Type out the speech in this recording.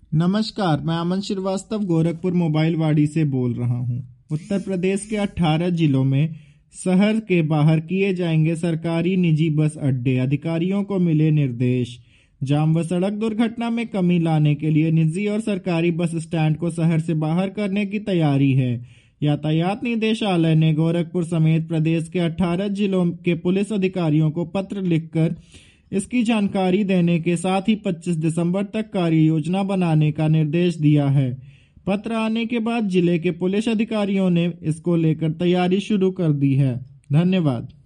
नमस्कार, मैं अमन श्रीवास्तव गोरखपुर मोबाइल वाड़ी से बोल रहा हूं। उत्तर प्रदेश के 18 जिलों में शहर के बाहर किए जाएंगे सरकारी निजी बस अड्डे। अधिकारियों को मिले निर्देश। जाम व सड़क दुर्घटना में कमी लाने के लिए निजी और सरकारी बस स्टैंड को शहर से बाहर करने की तैयारी है। यातायात निदेशालय ने गोरखपुर समेत प्रदेश के 18 जिलों के पुलिस अधिकारियों को पत्र लिखकर इसकी जानकारी देने के साथ ही 25 दिसंबर तक कार्य योजना बनाने का निर्देश दिया है। पत्र आने के बाद जिले के पुलिस अधिकारियों ने इसको लेकर तैयारी शुरू कर दी है। धन्यवाद।